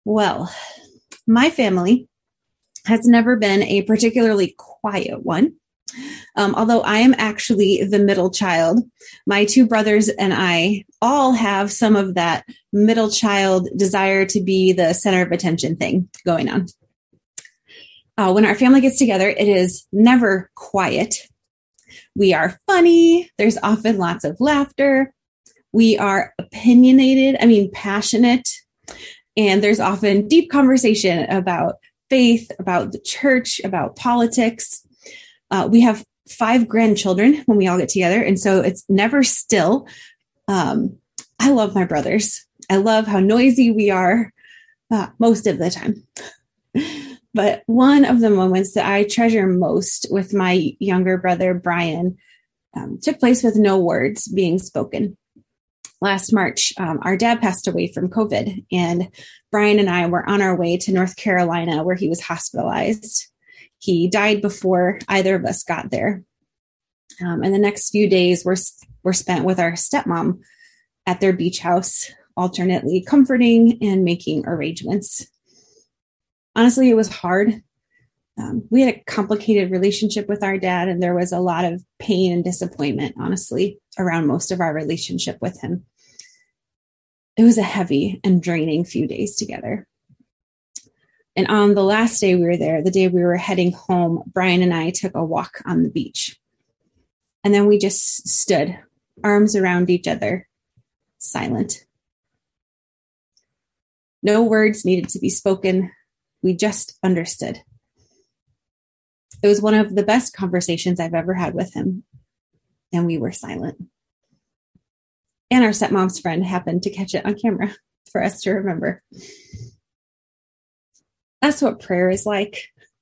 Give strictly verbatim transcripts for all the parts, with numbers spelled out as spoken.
Well, my family has never been a particularly quiet one. Um, although I am actually the middle child, my two brothers and I all have some of that middle child desire to be the center of attention thing going on. Uh, when our family gets together, it is never quiet. We are funny. There's often lots of laughter. We are opinionated, I mean, passionate. And there's often deep conversation about faith, about the church, about politics. Uh, we have five grandchildren when we all get together. And so it's never still. Um, I love my brothers. I love how noisy we are uh, most of the time. But one of the moments that I treasure most with my younger brother, Brian, um, took place with no words being spoken. Last March, um, our dad passed away from COVID, and Brian and I were on our way to North Carolina where he was hospitalized. He died before either of us got there. Um, and the next few days were, were spent with our stepmom at their beach house, alternately comforting and making arrangements. Honestly, it was hard. Um, we had a complicated relationship with our dad, and there was a lot of pain and disappointment, honestly, around most of our relationship with him. It was a heavy and draining few days together. And on the last day we were there, the day we were heading home, Brian and I took a walk on the beach. And then we just stood, arms around each other, silent. No words needed to be spoken. We just understood. It was one of the best conversations I've ever had with him. And we were silent. And our stepmom's friend happened to catch it on camera for us to remember. That's what prayer is like.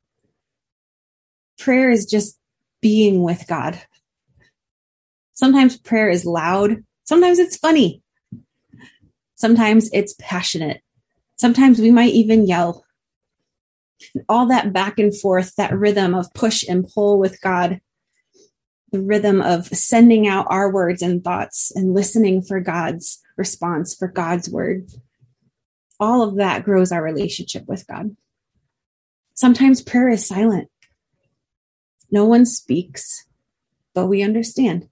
Prayer is just being with God. Sometimes prayer is loud. Sometimes it's funny. Sometimes it's passionate. Sometimes we might even yell. All that back and forth, that rhythm of push and pull with God, the rhythm of sending out our words and thoughts and listening for God's response, for God's word. All of that grows our relationship with God. Sometimes prayer is silent. No one speaks, but we understand.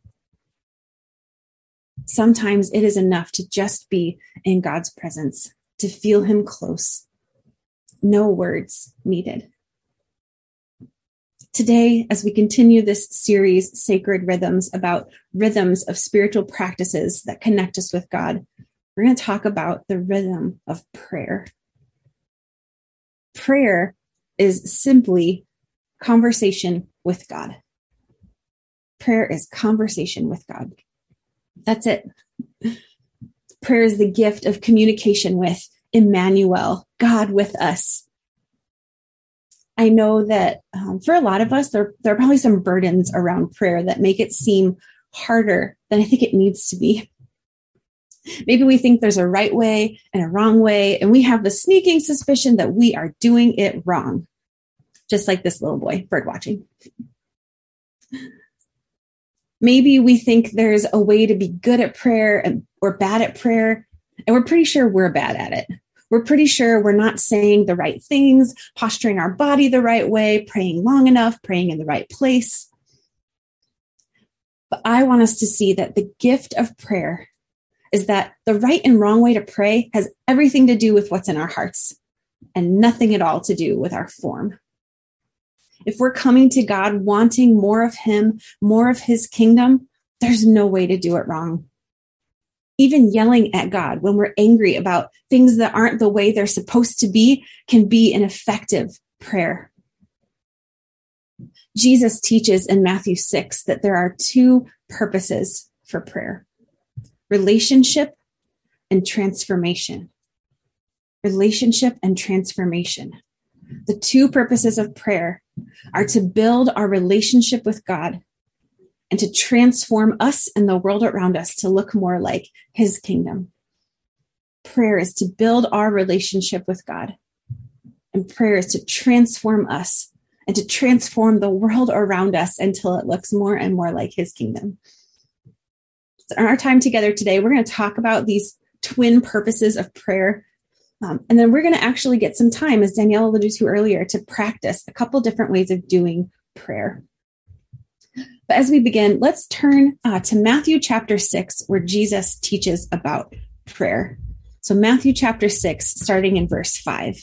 Sometimes it is enough to just be in God's presence, to feel him close. No words needed. Today, as we continue this series, Sacred Rhythms, about rhythms of spiritual practices that connect us with God, we're going to talk about the rhythm of prayer. Prayer is simply conversation with God. Prayer is conversation with God. That's it. Prayer is the gift of communication with Emmanuel, God with us. I know that um, for a lot of us, there, there are probably some burdens around prayer that make it seem harder than I think it needs to be. Maybe we think there's a right way and a wrong way, and we have the sneaking suspicion that we are doing it wrong. Just like this little boy bird watching. Maybe we think there's a way to be good at prayer and, or bad at prayer, and we're pretty sure we're bad at it. We're pretty sure we're not saying the right things, posturing our body the right way, praying long enough, praying in the right place. But I want us to see that the gift of prayer is that the right and wrong way to pray has everything to do with what's in our hearts and nothing at all to do with our form. If we're coming to God wanting more of him, more of his kingdom, there's no way to do it wrong. Even yelling at God when we're angry about things that aren't the way they're supposed to be can be an effective prayer. Jesus teaches in Matthew six that there are two purposes for prayer: relationship and transformation. Relationship and transformation. The two purposes of prayer are to build our relationship with God and to transform us and the world around us to look more like his kingdom. Prayer is to build our relationship with God, and prayer is to transform us and to transform the world around us until it looks more and more like his kingdom. So in our time together today, we're going to talk about these twin purposes of prayer. Um, and then we're going to actually get some time, as Danielle alluded to earlier, to practice a couple different ways of doing prayer. But as we begin, let's turn uh, to Matthew chapter six, where Jesus teaches about prayer. So Matthew chapter six, starting in verse five.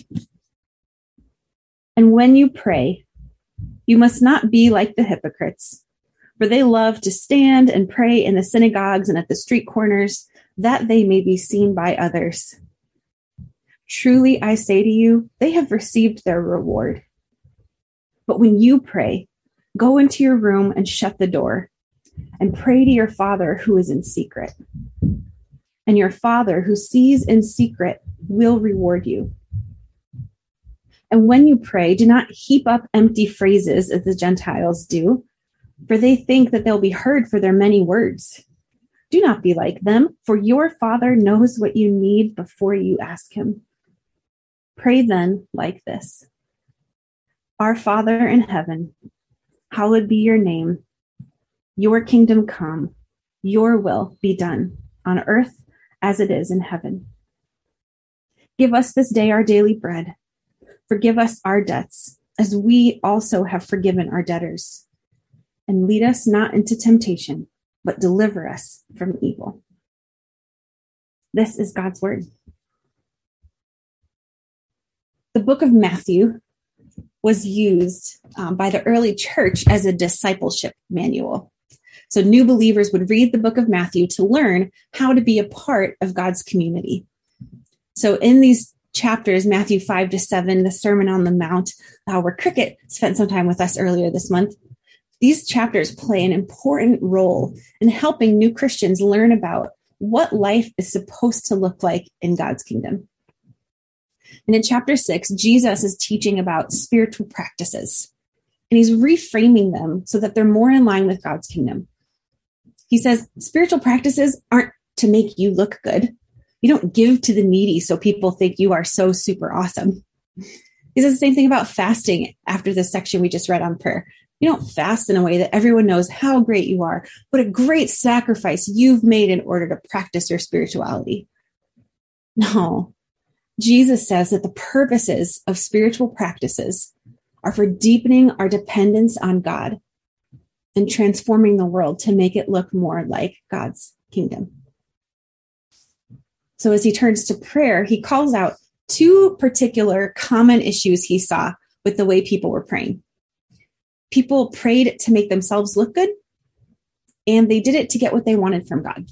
And when you pray, you must not be like the hypocrites, for they love to stand and pray in the synagogues and at the street corners, that they may be seen by others. Truly, I say to you, they have received their reward. But when you pray, go into your room and shut the door, and pray to your Father who is in secret. And your Father who sees in secret will reward you. And when you pray, do not heap up empty phrases as the Gentiles do, for they think that they'll be heard for their many words. Do not be like them, for your Father knows what you need before you ask him. Pray then like this. Our Father in heaven, hallowed be your name. Your kingdom come, your will be done on earth as it is in heaven. Give us this day our daily bread. Forgive us our debts, as we also have forgiven our debtors. And lead us not into temptation, but deliver us from evil. This is God's word. The book of Matthew was used um, by the early church as a discipleship manual. So new believers would read the book of Matthew to learn how to be a part of God's community. So in these chapters, Matthew five to seven, the Sermon on the Mount, uh, where Cricket spent some time with us earlier this month, these chapters play an important role in helping new Christians learn about what life is supposed to look like in God's kingdom. And in chapter six, Jesus is teaching about spiritual practices, and he's reframing them so that they're more in line with God's kingdom. He says spiritual practices aren't to make you look good. You don't give to the needy so people think you are so super awesome. He says the same thing about fasting after this section we just read on prayer. You don't fast in a way that everyone knows how great you are, what a great sacrifice you've made in order to practice your spirituality. No. Jesus says that the purposes of spiritual practices are for deepening our dependence on God and transforming the world to make it look more like God's kingdom. So as he turns to prayer, he calls out two particular common issues he saw with the way people were praying. People prayed to make themselves look good, and they did it to get what they wanted from God.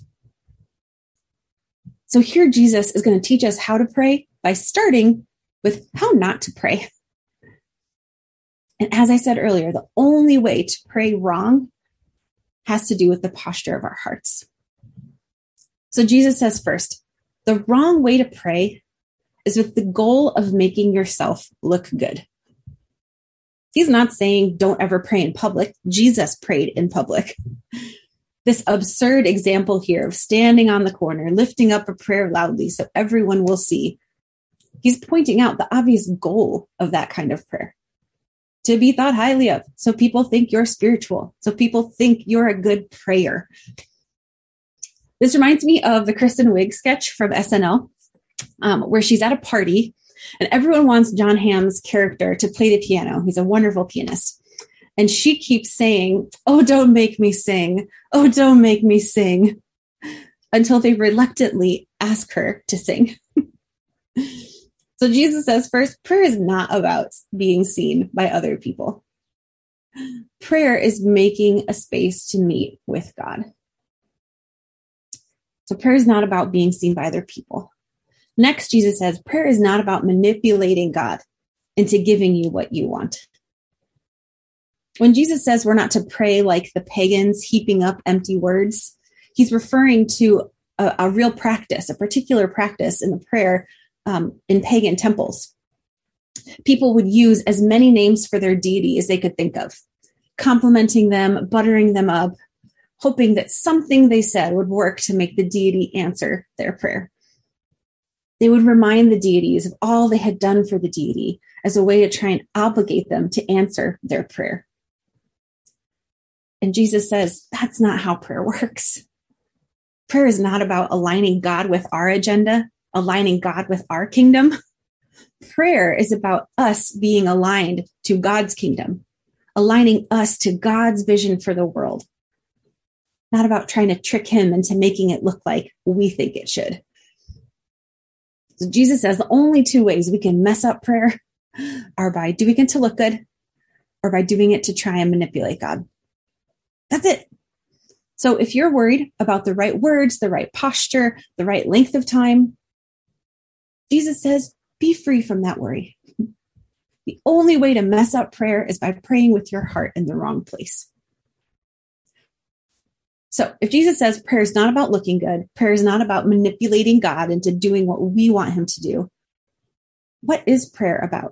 So here Jesus is going to teach us how to pray by starting with how not to pray. And as I said earlier, the only way to pray wrong has to do with the posture of our hearts. So Jesus says first, the wrong way to pray is with the goal of making yourself look good. He's not saying don't ever pray in public. Jesus prayed in public. This absurd example here of standing on the corner, lifting up a prayer loudly so everyone will see. He's pointing out the obvious goal of that kind of prayer. To be thought highly of, so people think you're spiritual, so people think you're a good prayer. This reminds me of the Kristen Wiig sketch from S N L, um, where she's at a party and everyone wants John Hamm's character to play the piano. He's a wonderful pianist. And she keeps saying, oh, don't make me sing. Oh, don't make me sing. Until they reluctantly ask her to sing. So Jesus says, first, prayer is not about being seen by other people. Prayer is making a space to meet with God. So prayer is not about being seen by other people. Next, Jesus says, prayer is not about manipulating God into giving you what you want. When Jesus says we're not to pray like the pagans, heaping up empty words, he's referring to a, a real practice, a particular practice in the prayer um, in pagan temples. People would use as many names for their deity as they could think of, complimenting them, buttering them up, hoping that something they said would work to make the deity answer their prayer. They would remind the deities of all they had done for the deity as a way to try and obligate them to answer their prayer. And Jesus says, that's not how prayer works. Prayer is not about aligning God with our agenda, aligning God with our kingdom. Prayer is about us being aligned to God's kingdom, aligning us to God's vision for the world, not about trying to trick him into making it look like we think it should. So Jesus says the only two ways we can mess up prayer are by doing it to look good or by doing it to try and manipulate God. That's it. So if you're worried about the right words, the right posture, the right length of time, Jesus says, be free from that worry. The only way to mess up prayer is by praying with your heart in the wrong place. So if Jesus says prayer is not about looking good, prayer is not about manipulating God into doing what we want him to do, what is prayer about?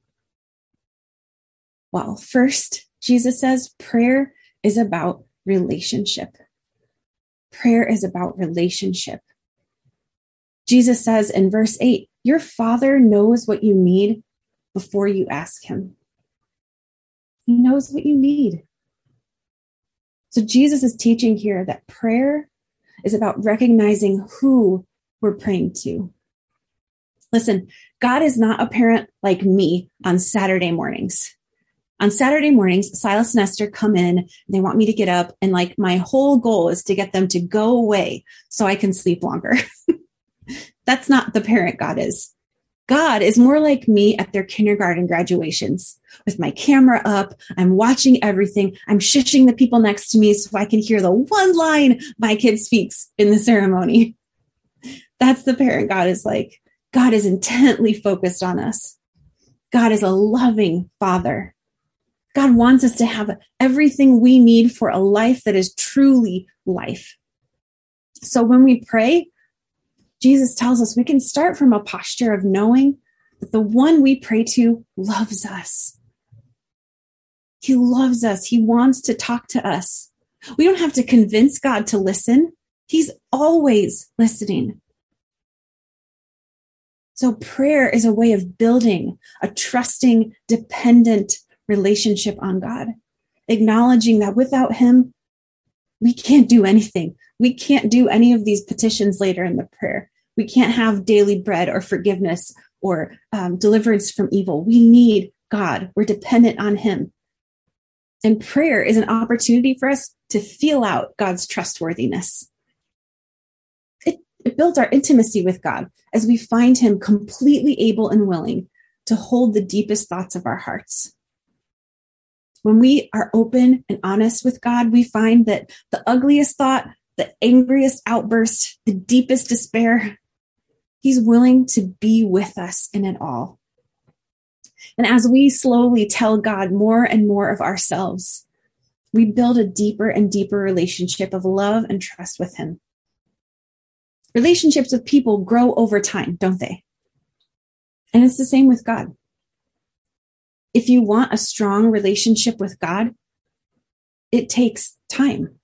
Well, first, Jesus says prayer is about relationship. Prayer is about relationship. Jesus says in verse eight, your Father knows what you need before you ask him. He knows what you need. So Jesus is teaching here that prayer is about recognizing who we're praying to. Listen, God is not a parent like me on Saturday mornings. On Saturday mornings, Silas and Esther come in, and they want me to get up, and like my whole goal is to get them to go away so I can sleep longer. That's not the parent God is. God is more like me at their kindergarten graduations. With my camera up, I'm watching everything. I'm shushing the people next to me so I can hear the one line my kid speaks in the ceremony. That's the parent God is like. God is intently focused on us. God is a loving Father. God wants us to have everything we need for a life that is truly life. So when we pray, Jesus tells us we can start from a posture of knowing that the one we pray to loves us. He loves us. He wants to talk to us. We don't have to convince God to listen. He's always listening. So prayer is a way of building a trusting, dependent relationship on God, acknowledging that without him, we can't do anything. We can't do any of these petitions later in the prayer. We can't have daily bread or forgiveness or um, deliverance from evil. We need God. We're dependent on him. And prayer is an opportunity for us to feel out God's trustworthiness. It, it builds our intimacy with God as we find him completely able and willing to hold the deepest thoughts of our hearts. When we are open and honest with God, we find that the ugliest thought, the angriest outburst, the deepest despair, he's willing to be with us in it all. And as we slowly tell God more and more of ourselves, we build a deeper and deeper relationship of love and trust with him. Relationships with people grow over time, don't they? And it's the same with God. If you want a strong relationship with God, it takes time.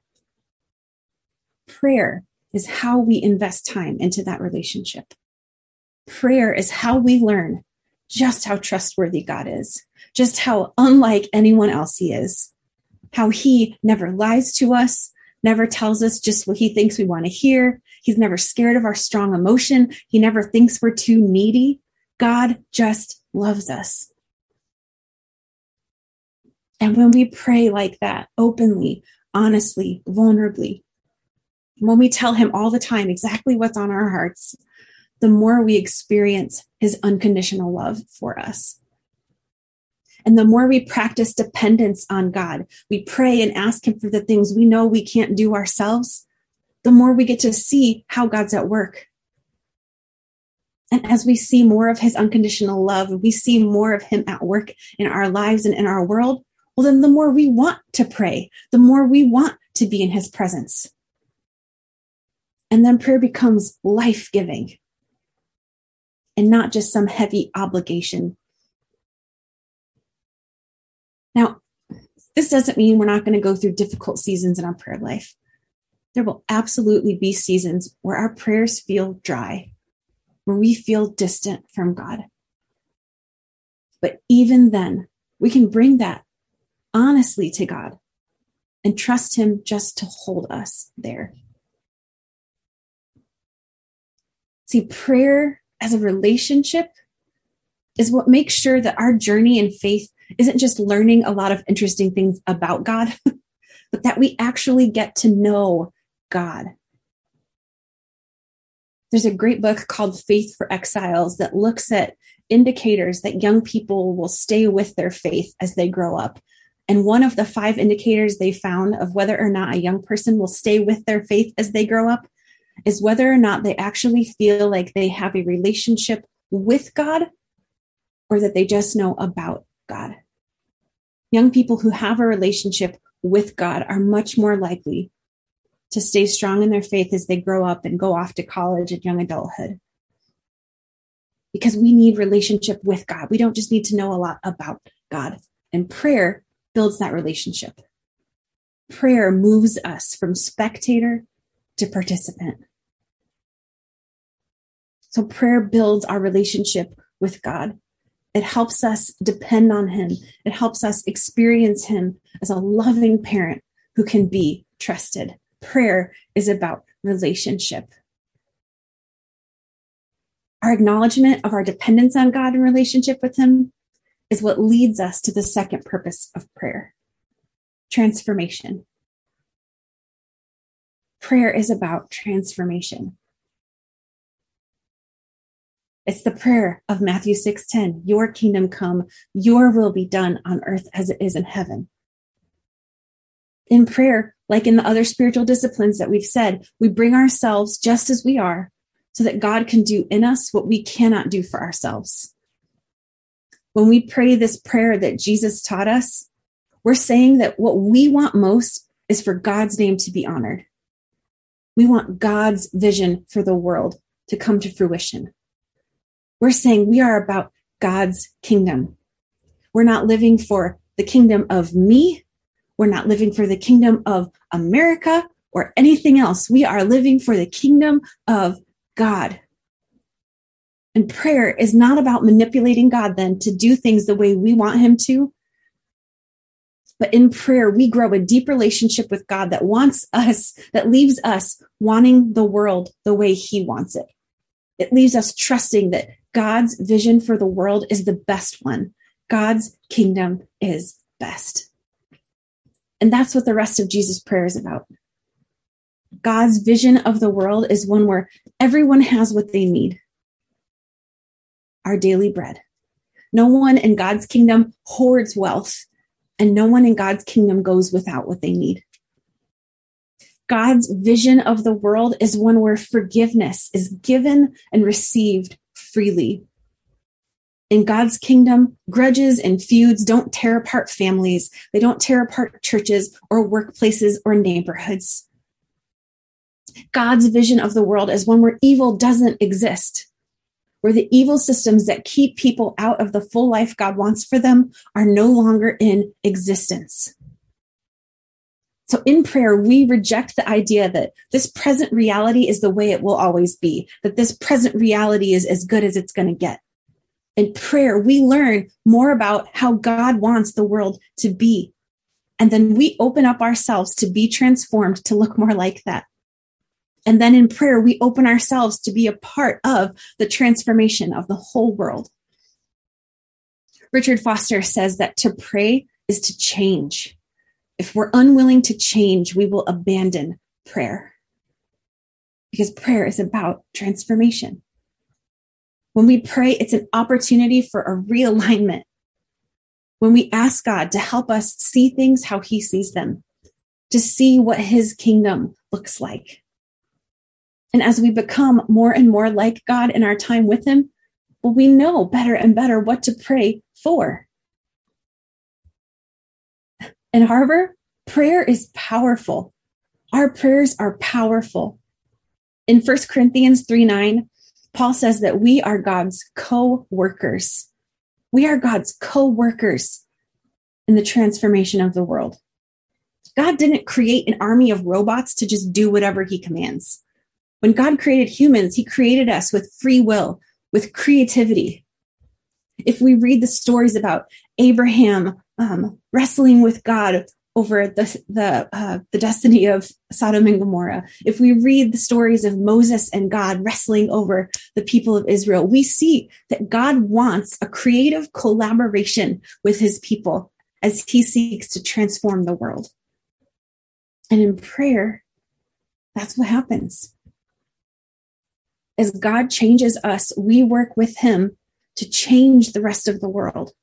Prayer is how we invest time into that relationship. Prayer is how we learn just how trustworthy God is, just how unlike anyone else he is, how he never lies to us, never tells us just what he thinks we want to hear. He's never scared of our strong emotion. He never thinks we're too needy. God just loves us. And when we pray like that, openly, honestly, vulnerably, when we tell him all the time exactly what's on our hearts, the more we experience his unconditional love for us. And the more we practice dependence on God, we pray and ask him for the things we know we can't do ourselves, the more we get to see how God's at work. And as we see more of his unconditional love, we see more of him at work in our lives and in our world, well, then the more we want to pray, the more we want to be in his presence. And then prayer becomes life-giving and not just some heavy obligation. Now, this doesn't mean we're not going to go through difficult seasons in our prayer life. There will absolutely be seasons where our prayers feel dry, where we feel distant from God. But even then, we can bring that honestly to God and trust him just to hold us there. See, prayer as a relationship is what makes sure that our journey in faith isn't just learning a lot of interesting things about God, but that we actually get to know God. There's a great book called Faith for Exiles that looks at indicators that young people will stay with their faith as they grow up. And one of the five indicators they found of whether or not a young person will stay with their faith as they grow up is whether or not they actually feel like they have a relationship with God or that they just know about God. Young people who have a relationship with God are much more likely to stay strong in their faith as they grow up and go off to college and young adulthood. Because we need relationship with God. We don't just need to know a lot about God. And prayer builds that relationship. Prayer moves us from spectator to participant. So prayer builds our relationship with God. It helps us depend on him. It helps us experience him as a loving parent who can be trusted. Prayer is about relationship. Our acknowledgement of our dependence on God and relationship with him is what leads us to the second purpose of prayer, transformation. Prayer is about transformation. It's the prayer of Matthew six ten, your kingdom come, your will be done on earth as it is in heaven. In prayer, like in the other spiritual disciplines that we've said, we bring ourselves just as we are so that God can do in us what we cannot do for ourselves. When we pray this prayer that Jesus taught us, we're saying that what we want most is for God's name to be honored. We want God's vision for the world to come to fruition. We're saying we are about God's kingdom. We're not living for the kingdom of me. We're not living for the kingdom of America or anything else. We are living for the kingdom of God. And prayer is not about manipulating God then to do things the way we want him to. But in prayer, we grow a deep relationship with God that wants us, that leaves us wanting the world the way he wants it. It leaves us trusting that God's vision for the world is the best one. God's kingdom is best. And that's what the rest of Jesus' prayer is about. God's vision of the world is one where everyone has what they need. Our daily bread. No one in God's kingdom hoards wealth, and no one in God's kingdom goes without what they need. God's vision of the world is one where forgiveness is given and received freely. In God's kingdom, grudges and feuds don't tear apart families. They don't tear apart churches or workplaces or neighborhoods. God's vision of the world is one where evil doesn't exist, where the evil systems that keep people out of the full life God wants for them are no longer in existence. So in prayer, we reject the idea that this present reality is the way it will always be, that this present reality is as good as it's going to get. In prayer, we learn more about how God wants the world to be. And then we open up ourselves to be transformed to look more like that. And then in prayer, we open ourselves to be a part of the transformation of the whole world. Richard Foster says that to pray is to change. If we're unwilling to change, we will abandon prayer. Because prayer is about transformation. When we pray, it's an opportunity for a realignment. When we ask God to help us see things how he sees them, to see what his kingdom looks like. And as we become more and more like God in our time with him, well, we know better and better what to pray for. In Harbor, prayer is powerful. Our prayers are powerful. In First Corinthians three nine, Paul says that we are God's co-workers. We are God's co-workers in the transformation of the world. God didn't create an army of robots to just do whatever he commands. When God created humans, he created us with free will, with creativity. If we read the stories about Abraham um, wrestling with God over the the uh, the destiny of Sodom and Gomorrah, if we read the stories of Moses and God wrestling over the people of Israel, we see that God wants a creative collaboration with his people as he seeks to transform the world. And in prayer, that's what happens. As God changes us, we work with him to change the rest of the world.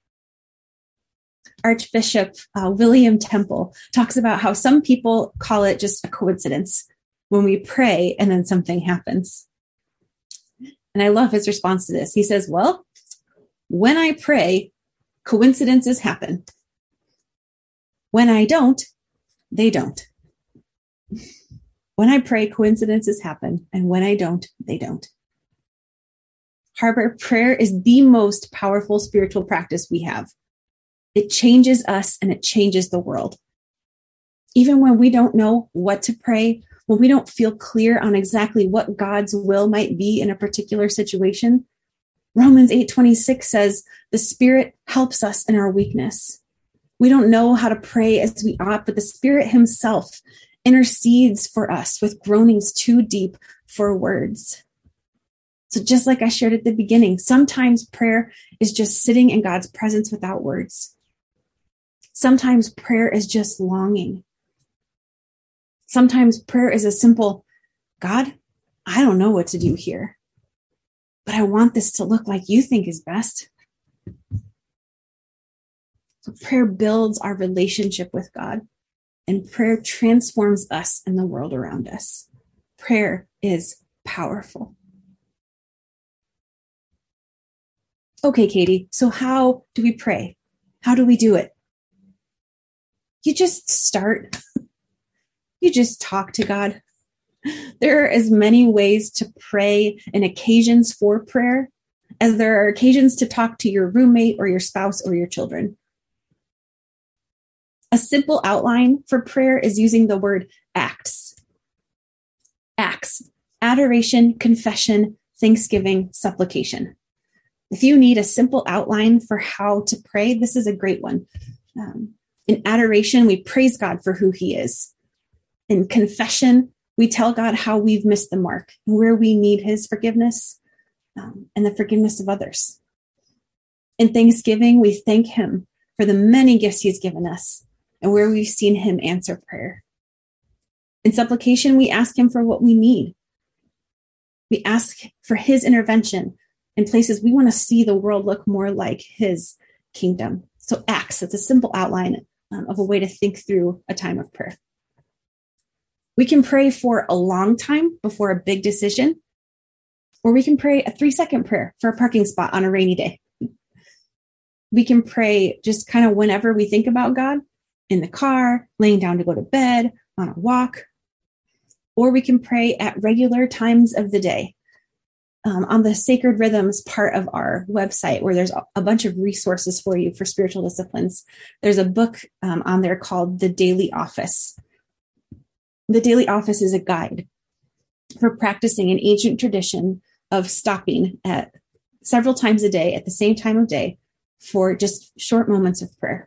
Archbishop uh, William Temple talks about how some people call it just a coincidence when we pray and then something happens. And I love his response to this. He says, well, when I pray, coincidences happen. When I don't, they don't. When I pray, coincidences happen. And when I don't, they don't. Harbor, prayer is the most powerful spiritual practice we have. It changes us and it changes the world. Even when we don't know what to pray, when we don't feel clear on exactly what God's will might be in a particular situation, Romans eight twenty-six says, the Spirit helps us in our weakness. We don't know how to pray as we ought, but the Spirit himself intercedes for us with groanings too deep for words. So just like I shared at the beginning, sometimes prayer is just sitting in God's presence without words. Sometimes prayer is just longing. Sometimes prayer is a simple, God, I don't know what to do here, but I want this to look like you think is best. So prayer builds our relationship with God, and prayer transforms us and the world around us. Prayer is powerful. Okay, Katie, so how do we pray? How do we do it? You just start. You just talk to God. There are as many ways to pray and occasions for prayer as there are occasions to talk to your roommate or your spouse or your children. A simple outline for prayer is using the word acts. Acts, adoration, confession, thanksgiving, supplication. If you need a simple outline for how to pray, this is a great one. Um, in adoration, we praise God for who he is. In confession, we tell God how we've missed the mark and where we need his forgiveness um, and the forgiveness of others. In thanksgiving, we thank him for the many gifts he's given us and where we've seen him answer prayer. In supplication, we ask him for what we need. We ask for his intervention in places we want to see the world look more like his kingdom. So acts, it's a simple outline um, of a way to think through a time of prayer. We can pray for a long time before a big decision, or we can pray a three-second prayer for a parking spot on a rainy day. We can pray just kind of whenever we think about God, in the car, laying down to go to bed, on a walk, or we can pray at regular times of the day. Um, on the Sacred Rhythms part of our website, where there's a bunch of resources for you for spiritual disciplines, there's a book um, on there called The Daily Office. The Daily Office is a guide for practicing an ancient tradition of stopping at several times a day at the same time of day for just short moments of prayer.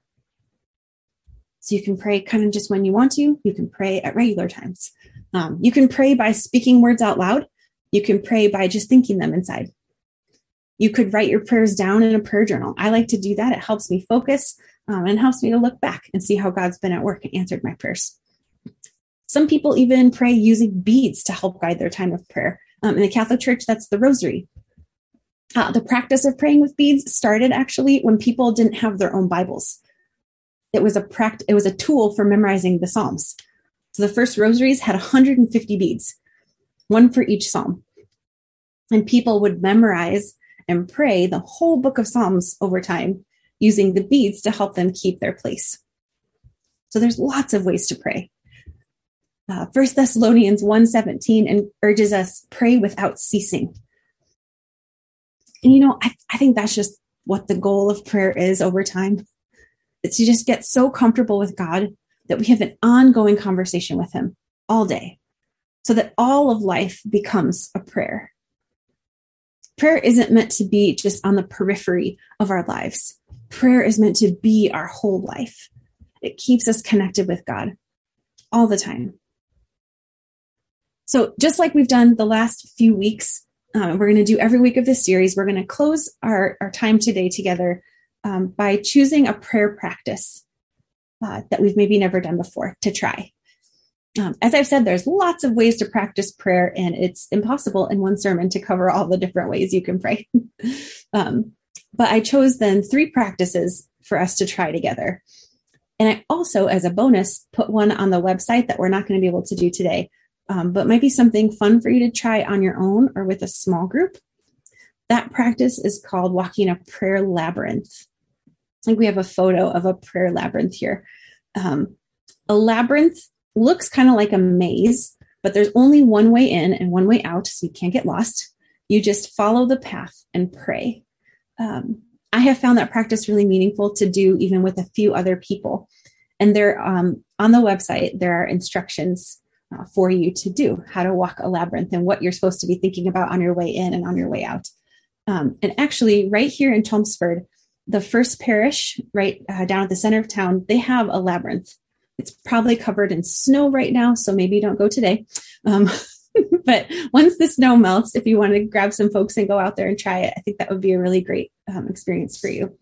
So you can pray kind of just when you want to. You can pray at regular times. Um, you can pray by speaking words out loud. You can pray by just thinking them inside. You could write your prayers down in a prayer journal. I like to do that. It helps me focus um, and helps me to look back and see how God's been at work and answered my prayers. Some people even pray using beads to help guide their time of prayer. Um, in the Catholic Church, that's the rosary. Uh, the practice of praying with beads started actually when people didn't have their own Bibles. It was a pract- It was a tool for memorizing the Psalms. So the first rosaries had one hundred fifty beads, one for each psalm. And people would memorize and pray the whole book of Psalms over time using the beads to help them keep their place. So there's lots of ways to pray. Uh, First Thessalonians one seventeen urges us, pray without ceasing. And you know, I, I think that's just what the goal of prayer is over time. It's to just get so comfortable with God that we have an ongoing conversation with him all day, so that all of life becomes a prayer. Prayer isn't meant to be just on the periphery of our lives. Prayer is meant to be our whole life. It keeps us connected with God all the time. So just like we've done the last few weeks, uh, we're going to do every week of this series. We're going to close our, our time today together um, by choosing a prayer practice uh, that we've maybe never done before to try. Um, as I've said, there's lots of ways to practice prayer, and it's impossible in one sermon to cover all the different ways you can pray. um, but I chose then three practices for us to try together. And I also, as a bonus, put one on the website that we're not going to be able to do today, um, but might be something fun for you to try on your own or with a small group. That practice is called walking a prayer labyrinth. I think we have a photo of a prayer labyrinth here. Um, a labyrinth looks kind of like a maze, but there's only one way in and one way out, so you can't get lost. You just follow the path and pray. Um, I have found that practice really meaningful to do even with a few other people. And there, um, on the website, there are instructions uh, for you to do how to walk a labyrinth and what you're supposed to be thinking about on your way in and on your way out. Um, and actually, right here in Chelmsford, the First Parish, right uh, down at the center of town, they have a labyrinth. It's probably covered in snow right now, so maybe don't go today. Um, but once the snow melts, if you want to grab some folks and go out there and try it, I think that would be a really great um, experience for you.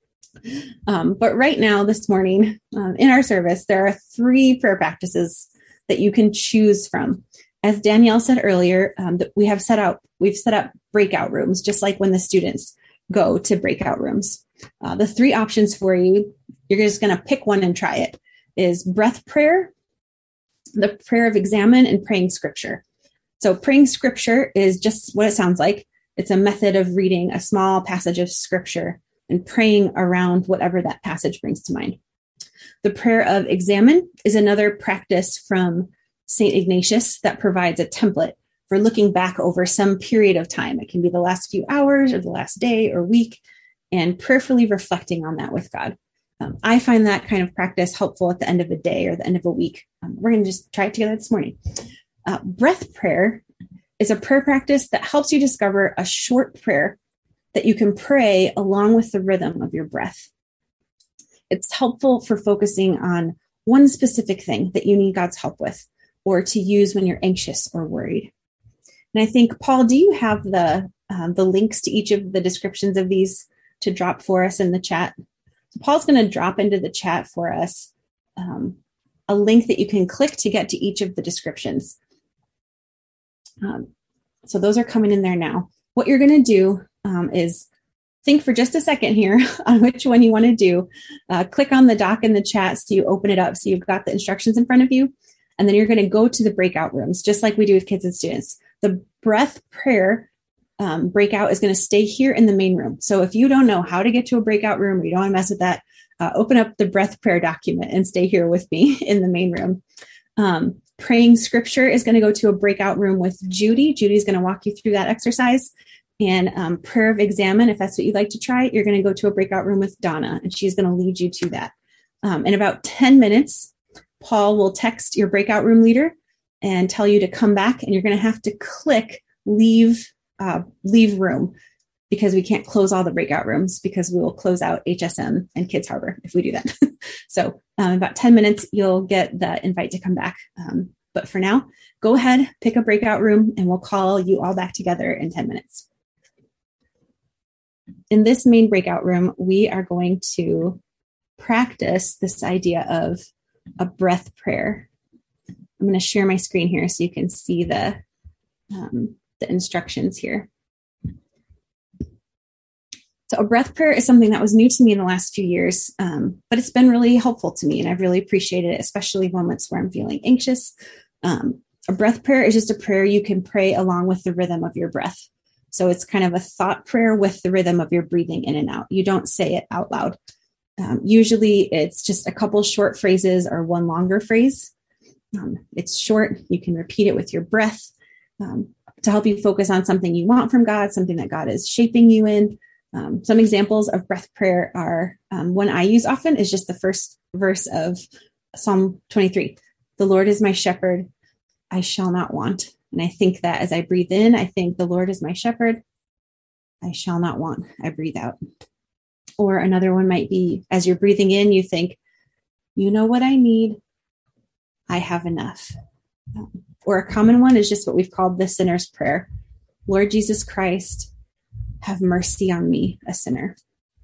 Um, but right now, this morning, um, in our service, there are three prayer practices that you can choose from. As Danielle said earlier, um, that we have set out, we've set up breakout rooms, just like when the students go to breakout rooms. Uh, the three options for you, you're just going to pick one and try it, is breath prayer, the prayer of examine, and praying scripture. So praying scripture is just what it sounds like. It's a method of reading a small passage of scripture and praying around whatever that passage brings to mind. The prayer of examine is another practice from Saint Ignatius that provides a template for looking back over some period of time. It can be the last few hours or the last day or week, and prayerfully reflecting on that with God. Um, I find that kind of practice helpful at the end of a day or the end of a week. Um, we're going to just try it together this morning. Uh, breath prayer is a prayer practice that helps you discover a short prayer that you can pray along with the rhythm of your breath. It's helpful for focusing on one specific thing that you need God's help with, or to use when you're anxious or worried. And I think, Paul, do you have the um, the links to each of the descriptions of these to drop for us in the chat? So Paul's going to drop into the chat for us um, a link that you can click to get to each of the descriptions. Um, so those are coming in there now. What you're going to do um, is think for just a second here on which one you want to do. Uh, click on the doc in the chat so you open it up so you've got the instructions in front of you. And then you're going to go to the breakout rooms, just like we do with kids and students. The breath prayer um, breakout is going to stay here in the main room. So if you don't know how to get to a breakout room or you don't want to mess with that, uh, open up the breath prayer document and stay here with me in the main room. Um, praying scripture is going to go to a breakout room with Judy. Judy's going to walk you through that exercise. And um, prayer of examine, if that's what you'd like to try, you're going to go to a breakout room with Donna, and she's going to lead you to that. Um, in about ten minutes, Paul will text your breakout room leader and tell you to come back, and you're going to have to click leave uh, leave room, because we can't close all the breakout rooms, because we will close out H S M and Kids Harbor if we do that. So um, in about ten minutes, you'll get the invite to come back. Um, but for now, go ahead, pick a breakout room, and we'll call you all back together in ten minutes. In this main breakout room, we are going to practice this idea of a breath prayer. I'm going to share my screen here so you can see the, um, the instructions here. So a breath prayer is something that was new to me in the last few years, um, but it's been really helpful to me, and I've really appreciated it, especially moments where I'm feeling anxious. Um, a breath prayer is just a prayer you can pray along with the rhythm of your breath. So it's kind of a thought prayer with the rhythm of your breathing in and out. You don't say it out loud. Um, usually it's just a couple short phrases or one longer phrase. Um, it's short. You can repeat it with your breath um, to help you focus on something you want from God, something that God is shaping you in. Um, some examples of breath prayer are, um, one I use often is just the first verse of Psalm twenty-three. The Lord is my shepherd, I shall not want. And I think that as I breathe in, I think the Lord is my shepherd, I shall not want. I breathe out. Or another one might be, as you're breathing in, you think, You know what I need. I have enough. Or a common one is just what we've called the sinner's prayer. Lord Jesus Christ, have mercy on me, a sinner.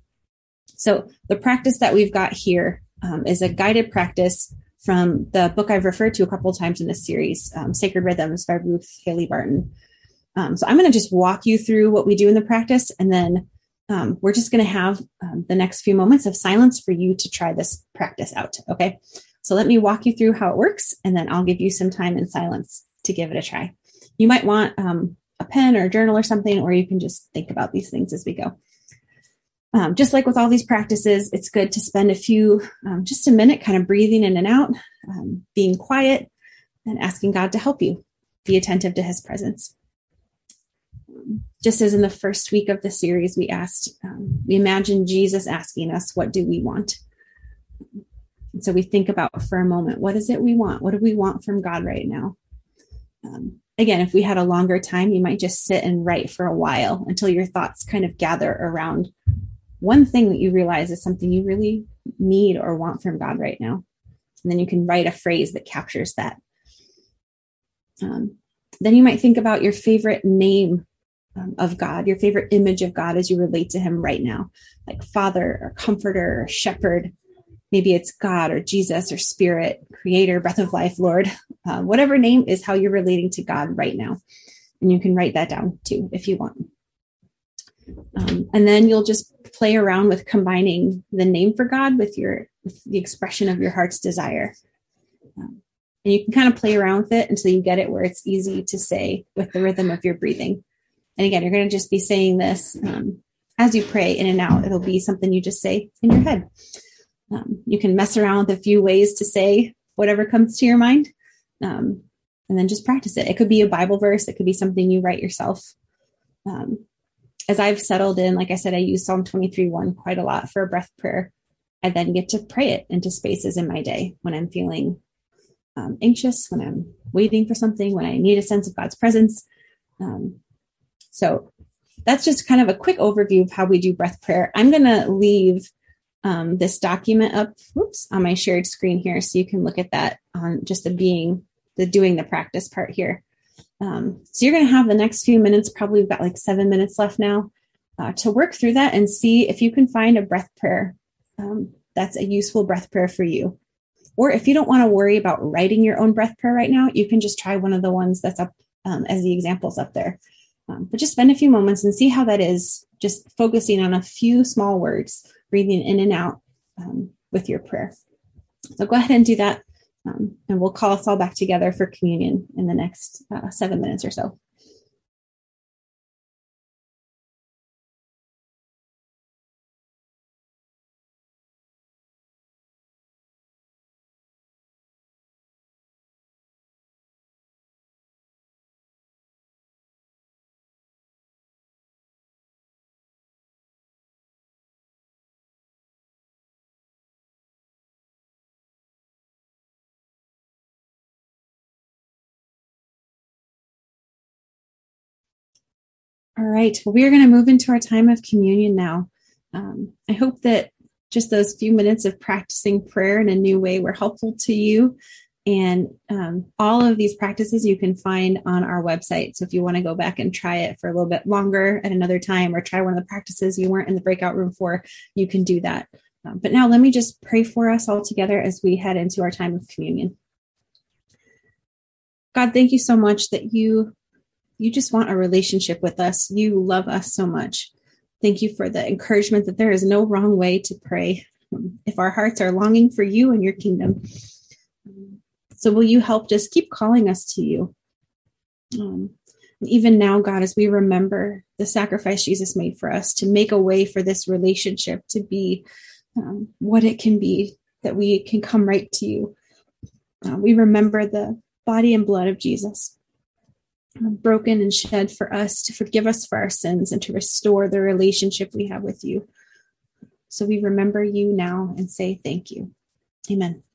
So the practice that we've got here um, is a guided practice from the book I've referred to a couple of times in this series, um, Sacred Rhythms by Ruth Haley Barton. Um, so I'm going to just walk you through what we do in the practice, and then um, we're just going to have um, the next few moments of silence for you to try this practice out. Okay. So let me walk you through how it works, and then I'll give you some time in silence to give it a try. You might want um, a pen or a journal or something, or you can just think about these things as we go. Um, just like with all these practices, it's good to spend a few, um, just a minute kind of breathing in and out, um, being quiet, and asking God to help you. Be attentive to his presence. Um, just as in the first week of the series, we asked, um, we imagined Jesus asking us, what do we want? And so we think about for a moment, what is it we want? What do we want from God right now? Um, again, if we had a longer time, you might just sit and write for a while until your thoughts kind of gather around one thing that you realize is something you really need or want from God right now. And then you can write a phrase that captures that. Um, then you might think about your favorite name um, of God, your favorite image of God as you relate to him right now, like Father or Comforter or Shepherd. Maybe it's God or Jesus or Spirit, Creator, Breath of Life, Lord. Uh, whatever name is how you're relating to God right now. And you can write that down too if you want. Um, and then you'll just play around with combining the name for God with your with the expression of your heart's desire. Um, and you can kind of play around with it until you get it where it's easy to say with the rhythm of your breathing. And again, you're going to just be saying this um, as you pray in and out. It'll be something you just say in your head. Um, you can mess around with a few ways to say whatever comes to your mind, um, and then just practice it. It could be a Bible verse. It could be something you write yourself. Um, as I've settled in, like I said, I use Psalm twenty-three one quite a lot for a breath prayer. I then get to pray it into spaces in my day when I'm feeling um, anxious, when I'm waiting for something, when I need a sense of God's presence. Um, so that's just kind of a quick overview of how we do breath prayer. I'm going to leave um, this document up whoops, on my shared screen here so you can look at that on just the being, the doing the practice part here. Um, so you're going to have the next few minutes, probably we've got like seven minutes left now, uh, to work through that and see if you can find a breath prayer um, that's a useful breath prayer for you. Or if you don't want to worry about writing your own breath prayer right now, you can just try one of the ones that's up um, as the examples up there. Um, but just spend a few moments and see how that is, just focusing on a few small words, breathing in and out um, with your prayer. So go ahead and do that. Um, and we'll call us all back together for communion in the next uh, seven minutes or so. All right. Well, we are going to move into our time of communion now. Um, I hope that just those few minutes of practicing prayer in a new way were helpful to you. And um, all of these practices you can find on our website. So if you want to go back and try it for a little bit longer at another time, or try one of the practices you weren't in the breakout room for, you can do that. Um, but now let me just pray for us all together as we head into our time of communion. God, thank you so much that you You just want a relationship with us. You love us so much. Thank you for the encouragement that there is no wrong way to pray if our hearts are longing for you and your kingdom. So will you help just keep calling us to you? Um, and even now, God, as we remember the sacrifice Jesus made for us to make a way for this relationship to be um, what it can be, that we can come right to you. Uh, we remember the body and blood of Jesus, broken and shed for us to forgive us for our sins and to restore the relationship we have with you. So we remember you now and say thank you. Amen.